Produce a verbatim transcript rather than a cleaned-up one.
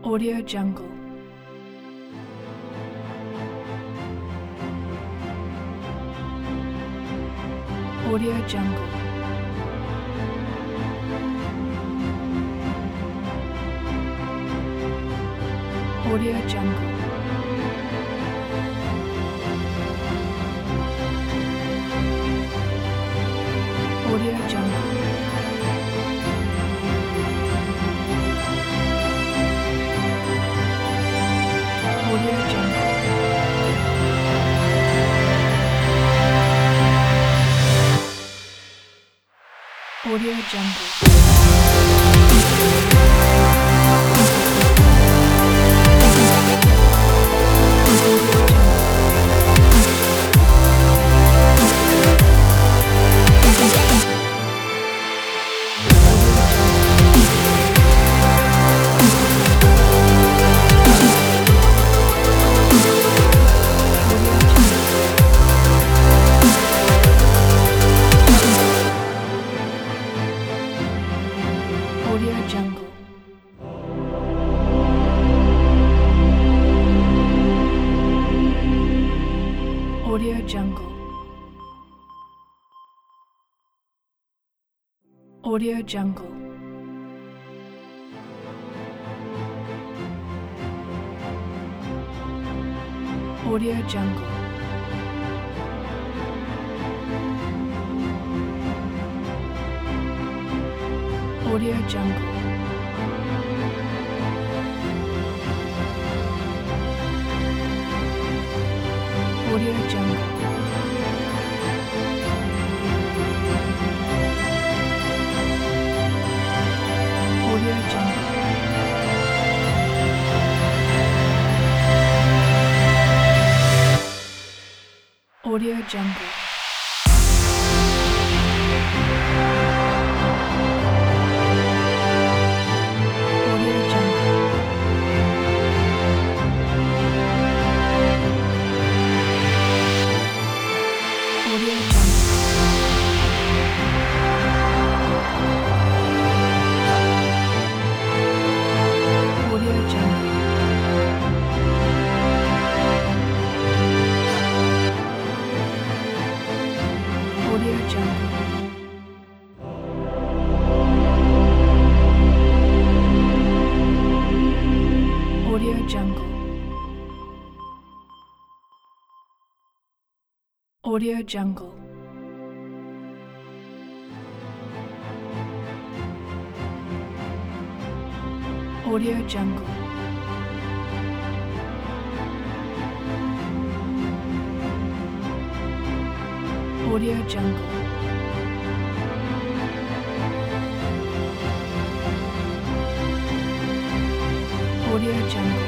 Audio Jungle. Audio Jungle. Audio Jungle. Audio Jungle. Audio Jungle. Audio Jungle. Audio Jungle. Audio Jungle. Audio Jungle. Audio Jungle. Audio Jungle. Audio Jungle. Audio Jungle. Audio Jungle. Audio Jungle. Audio Jungle. Audio Jungle. Audio Jungle. Audio Jungle.